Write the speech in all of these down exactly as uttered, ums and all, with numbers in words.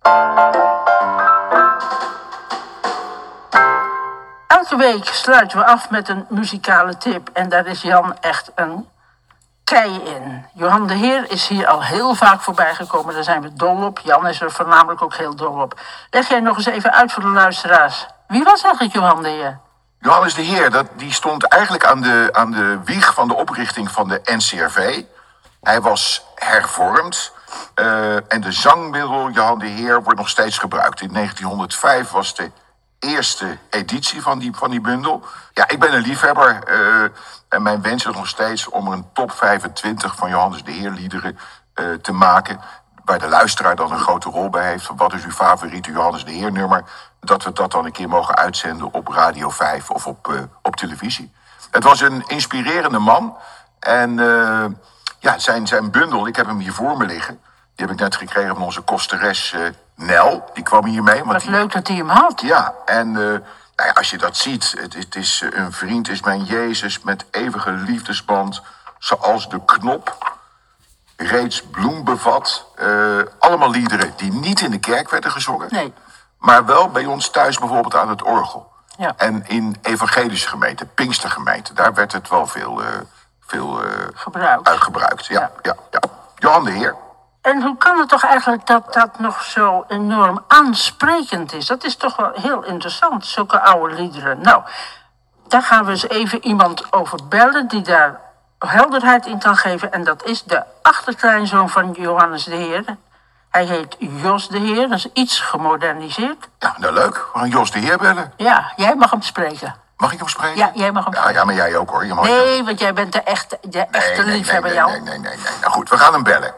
Elke week sluiten we af met een muzikale tip. En daar is Jan echt een kei in. Johan de Heer is hier al heel vaak voorbij gekomen. Daar zijn we dol op. Jan is er voornamelijk ook heel dol op. Leg jij nog eens even uit voor de luisteraars. Wie was eigenlijk Johan de Heer? Johannes de Heer, dat, die stond eigenlijk aan de, aan de wieg van de oprichting van de N C R V. Hij was hervormd. Uh, en de zangmiddel Johan de Heer wordt nog steeds gebruikt. In negentienhonderdvijf was de eerste editie van die, van die bundel. Ja, ik ben een liefhebber. Uh, en mijn wens is nog steeds om er een top vijfentwintig van Johannes de Heer liederen uh, te maken. Waar de luisteraar dan een grote rol bij heeft. Wat is uw favoriete Johannes de Heer nummer? Dat we dat dan een keer mogen uitzenden op Radio vijf of op, uh, op televisie. Het was een inspirerende man. En uh, ja, zijn, zijn bundel, ik heb hem hier voor me liggen. Die heb ik net gekregen van onze kosteres uh, Nel. Die kwam hier mee. Wat die... leuk dat hij hem had. Ja, en uh, nou ja, als je dat ziet. Het, het is uh, een vriend is mijn Jezus met eeuwige liefdesband. Zoals de knop reeds bloem bevat. Uh, allemaal liederen die niet in de kerk werden gezongen. Nee. Maar wel bij ons thuis bijvoorbeeld aan het orgel. Ja. En in evangelische gemeenten, Pinkstergemeenten. Daar werd het wel veel, uh, veel uh, gebruikt. uitgebruikt. Ja, Ja. Ja, ja. Johan de Heer. En hoe kan het toch eigenlijk dat dat nog zo enorm aansprekend is? Dat is toch wel heel interessant, zulke oude liederen. Nou, daar gaan we eens even iemand over bellen die daar helderheid in kan geven. En dat is de achterkleinzoon van Johannes de Heer. Hij heet Jos de Heer, dat is iets gemoderniseerd. Ja, nou leuk. We gaan Jos de Heer bellen. Ja, jij mag hem spreken. Mag ik hem spreken? Ja, jij mag hem ja, spreken. ja, maar jij ook hoor. Je mag Nee, want jij bent de echte, de nee, echte nee, liefhebber, nee, Jan. nee, nee, nee, nee. Nou goed, we gaan hem bellen.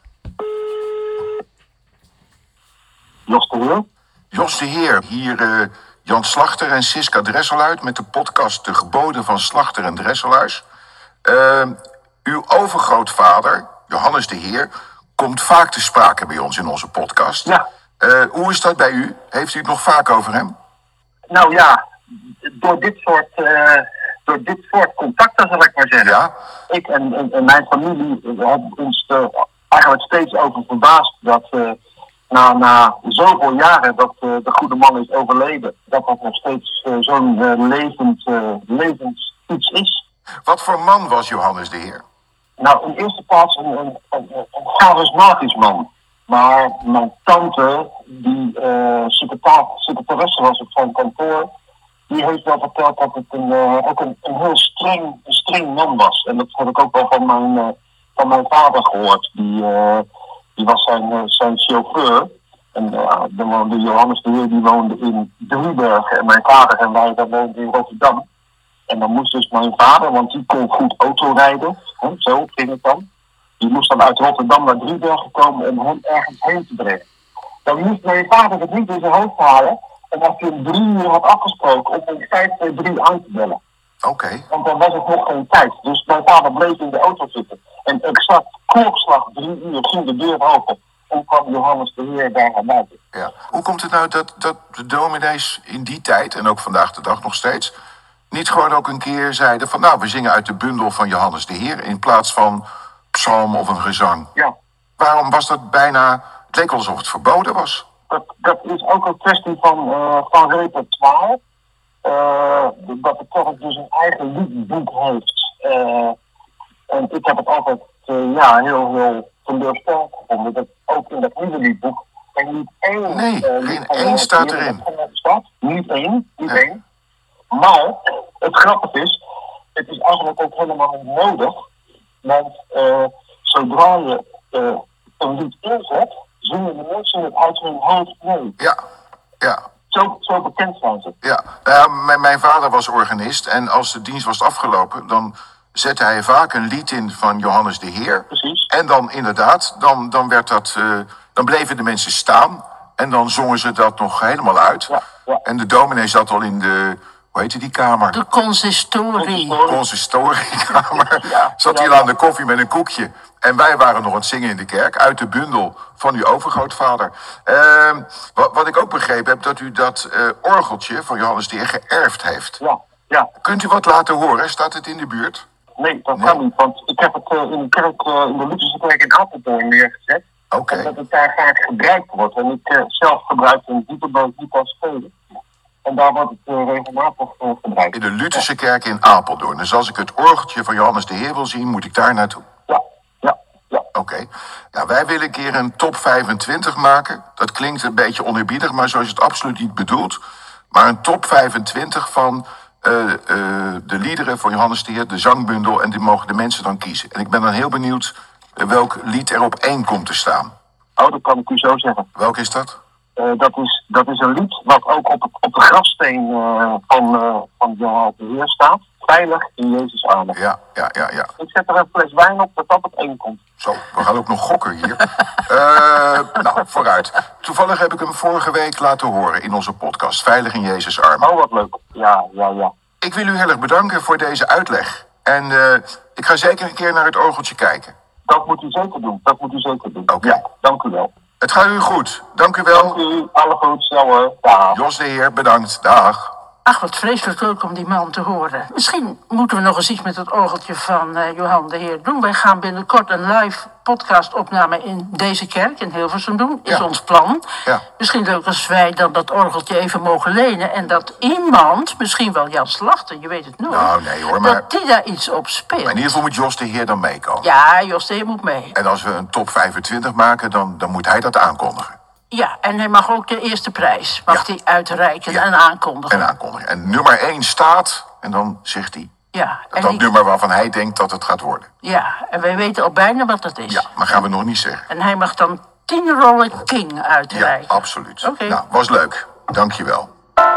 Jos de Heer. Jos de Heer, hier uh, Jan Slachter en Siska Dresselhuis met de podcast De Geboden van Slachter en Dresselhuis. Uh, uw overgrootvader, Johannes de Heer, komt vaak te sprake bij ons in onze podcast. Ja. Uh, hoe is dat bij u? Heeft u het nog vaak over hem? Nou ja, door dit soort, uh, door dit soort contacten zal ik maar zeggen. Ja. Ik en, en, en mijn familie hebben ons er eigenlijk steeds over verbaasd dat uh, na, na zoveel jaren dat uh, de goede man is overleden, dat dat nog steeds uh, zo'n uh, levend, uh, levend iets is. Wat voor man was Johannes de Heer? Nou, in eerste plaats een, een, een, een charismatisch man. Maar mijn tante, die uh, secretaresse was op zijn kantoor, die heeft wel verteld dat het een, uh, ook een, een heel streng, een streng man was. En dat heb ik ook wel van mijn, uh, van mijn vader gehoord. Die, uh, die was zijn, uh, zijn chauffeur. En uh, de, de Johannes de Heer die woonde in Driebergen. En mijn vader en wij dat woonden in Rotterdam. En dan moest dus mijn vader, want die kon goed autorijden. Hè, zo ging het dan. Die moest dan uit Rotterdam naar Driebergen komen om hem ergens heen te brengen. Dan moest mijn vader het niet in zijn hoofd halen. En als hij om drie uur had afgesproken om om vijf voor drie aan te bellen. Oké. Okay. Want dan was het nog geen tijd. Dus mijn vader bleef in de auto zitten. En exact klokslag drie uur ging de deur open. En kwam Johannes de Heer daar naar buiten. Ja. Hoe komt het nou dat, dat de dominees in die tijd, en ook vandaag de dag nog steeds, niet gewoon ook een keer zeiden van nou, we zingen uit de bundel van Johannes de Heer in plaats van psalm of een gezang? Ja. Waarom was dat bijna, het leek wel alsof het verboden was. Dat, dat is ook een kwestie van, uh, van repertoire. Uh, dat de kerk dus een eigen liedboek heeft. Uh, en ik heb het altijd uh, ja, heel, heel teleurstellend gevonden. Dat ook in dat nieuwe liedboek er niet één... Nee, uh, geen één staat erin. Staat. Niet één, niet ja. één. Maar het grappige is, het is eigenlijk ook helemaal niet nodig. Want uh, zodra je uh, een lied inzet, zingen de mensen het uit hun hoofd mee. Ja, ja. Zo, zo bekend zijn ze. Ja, nou, mijn, mijn vader was organist en als de dienst was afgelopen, dan zette hij vaak een lied in van Johannes de Heer. Precies. En dan inderdaad, dan, dan werd dat, uh, dan bleven de mensen staan en dan zongen ze dat nog helemaal uit. Ja, ja. En de dominee zat al in de, hoe heette die kamer? De consistorie. De consistoriekamer. Ja, Zat hij ja, al aan ja. de koffie met een koekje. En wij waren nog aan het zingen in de kerk uit de bundel van uw overgrootvader. Uh, wat, wat ik ook begrepen heb, dat u dat uh, orgeltje van Johannes de Heer geërfd heeft. Ja, ja. Kunt u wat laten horen? Staat het in de buurt? Nee, dat Nee. kan niet. Want ik heb het uh, in de kerk, uh, in de Lutherse kerk in Apeldoorn neergezet. Oké. Omdat het daar vaak gebruikt wordt. En ik uh, zelf gebruik een diepenboot niet als spelen. En daar wordt het uh, regelmatig uh, gebruikt. In de Lutherse kerk in Apeldoorn. Dus als ik het orgeltje van Johannes de Heer wil zien, moet ik daar naartoe. Ja, ja, ja. Oké. Okay. Nou, wij willen een keer een top vijfentwintig maken. Dat klinkt een beetje oneerbiedig, maar zo is het absoluut niet bedoeld. Maar een top vijfentwintig van uh, uh, de liederen van Johannes de Heer, de zangbundel. En die mogen de mensen dan kiezen. En ik ben dan heel benieuwd uh, welk lied er op één komt te staan. Oh, dat kan ik u zo zeggen. Welk is dat? Uh, dat, is, dat is een lied wat ook op, op de grafsteen uh, van, uh, van Johannes de Heer staat. Veilig in Jezus' armen. Ja, ja, ja, ja. Ik zet er een fles wijn op dat dat op één komt. Zo, we gaan ook nog gokken hier. uh, nou, vooruit. Toevallig heb ik hem vorige week laten horen in onze podcast. Veilig in Jezus' armen. Oh, wat leuk. Ja, ja, ja. Ik wil u heel erg bedanken voor deze uitleg. En uh, ik ga zeker een keer naar het orgeltje kijken. Dat moet u zeker doen. Dat moet u zeker doen. Oké. Okay. Ja, dank u wel. Het gaat u goed. Dank u wel. Dank u. Alle goed. Ja hoor. Dag. Jos de Heer, bedankt. Dag. Ach, wat vreselijk leuk om die man te horen. Misschien moeten we nog eens iets met het orgeltje van uh, Johan de Heer doen. Wij gaan binnenkort een live podcastopname in deze kerk in Hilversum doen. Is ja. ons plan. Ja. Misschien leuk als wij dan dat orgeltje even mogen lenen. En dat iemand, misschien wel Jan Slachter, je weet het nooit. Nou, nee hoor, maar... Dat die daar iets op speelt. Maar in ieder geval moet Jos de Heer dan meekomen. Ja, Jos de Heer moet mee. En als we een top vijfentwintig maken, dan, dan moet hij dat aankondigen. Ja, en hij mag ook de eerste prijs mag ja. hij uitreiken ja. en aankondigen. En aankondigen. En nummer één staat, en dan zegt hij... Ja, dat en dat die... nummer waarvan hij denkt dat het gaat worden. Ja, en wij weten al bijna wat dat is. Ja, maar gaan we nog niet zeggen. En hij mag dan tien rollen King uitreiken. Ja, absoluut. Oké. Okay. Nou, was leuk. Dank je wel.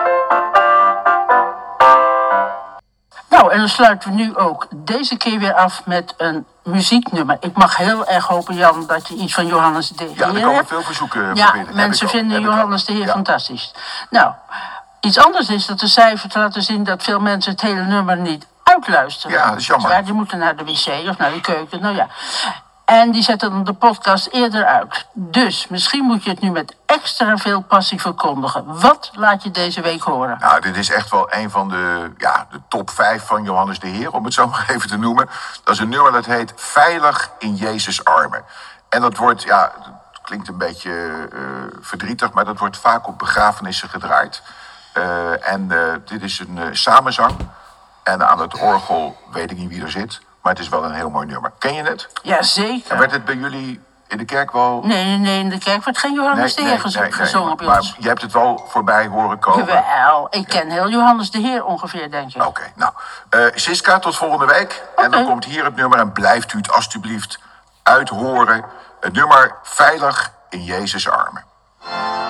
Nou, en dan sluiten we nu ook deze keer weer af met een muzieknummer. Ik mag heel erg hopen, Jan, dat je iets van Johannes de Heer hebt. Ja, er komen veel verzoeken Ja, binnen. mensen vinden Johannes de Heer ja. fantastisch. Nou, iets anders is dat de cijfers laten zien dat veel mensen het hele nummer niet uitluisteren. Ja, dat is jammer. Ja, die moeten naar de wc of naar de keuken, nou ja. En die zetten dan de podcast eerder uit. Dus misschien moet je het nu met extra veel passie verkondigen. Wat laat je deze week horen? Nou, dit is echt wel een van de, ja, de top vijf van Johannes de Heer, om het zo maar even te noemen. Dat is een nummer dat heet Veilig in Jezus' armen. En dat wordt, ja, dat klinkt een beetje uh, verdrietig, maar dat wordt vaak op begrafenissen gedraaid. Uh, en uh, dit is een uh, samenzang. En aan het orgel weet ik niet wie er zit. Maar het is wel een heel mooi nummer. Ken je het? Ja, zeker. En werd het bij jullie in de kerk wel... Nee, nee, nee, in de kerk wordt geen Johannes nee, de Heer nee, nee, nee, gezongen nee, bij maar ons. Maar je hebt het wel voorbij horen komen. Jawel, ik ken heel Johannes de Heer ongeveer, denk ik. Oké, okay, nou. Uh, Siska, tot volgende week. Okay. En dan komt hier het nummer en blijft u het alstublieft uithoren. Het nummer Veilig in Jezus' armen.